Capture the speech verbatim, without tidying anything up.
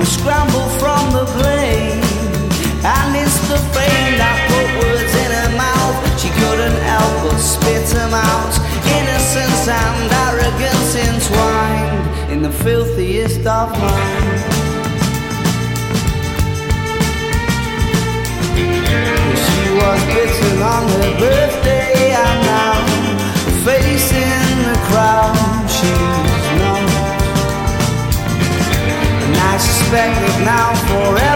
scramble from the blame. And it's the fame that put words in her mouth. She couldn't help but spit them out. Innocence and arrogance entwined in the filthiest of minds. She was bitten on her birthday, and now the face in the crowd she's not. And I suspect that now forever